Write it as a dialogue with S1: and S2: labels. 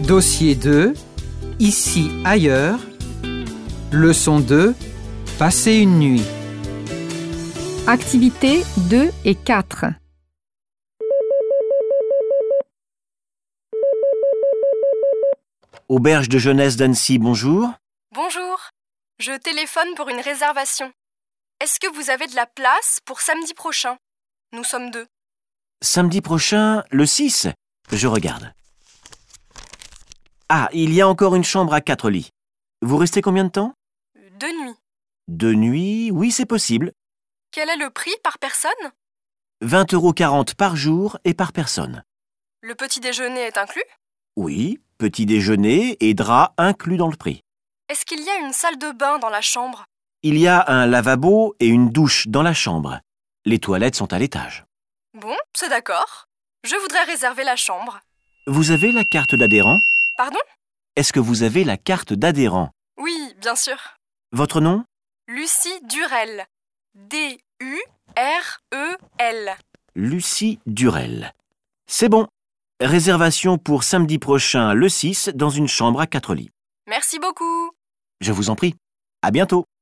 S1: Dossier 2, ici, ailleurs. Leçon 2, passer une nuit.
S2: Activités 2 et 4.
S3: Auberge de jeunesse d'Annecy, bonjour.
S4: Bonjour, je téléphone pour une réservation. Est-ce que vous avez de la place pour samedi prochain? Nous sommes 2.
S3: Samedi prochain, le 6. Je regarde. Ah, il y a encore une chambre à 4 lits. Vous restez combien de temps?
S4: 2 nuits.
S3: 2 nuits, oui, c'est possible.
S4: Quel est le prix par personne?
S3: 20,40 € par jour et par personne.
S4: Le petit déjeuner est inclus?
S3: Oui, petit déjeuner et drap inclus dans le prix.
S4: Est-ce qu'il y a une salle de bain dans la chambre?
S3: Il y a un lavabo et une douche dans la chambre. Les toilettes sont à l'étage.
S4: Bon, c'est d'accord. Je voudrais réserver la chambre.
S3: Vous avez la carte d'adhérent?
S4: Pardon?
S3: Est-ce que vous avez la carte d'adhérent?
S4: Oui, bien sûr.
S3: Votre nom?
S4: Lucie Durel. D-U-R-E-L.
S3: Lucie Durel. C'est bon. Réservation pour samedi prochain, le 6, dans une chambre à 4 lits.
S4: Merci beaucoup.
S3: Je vous en prie. À bientôt.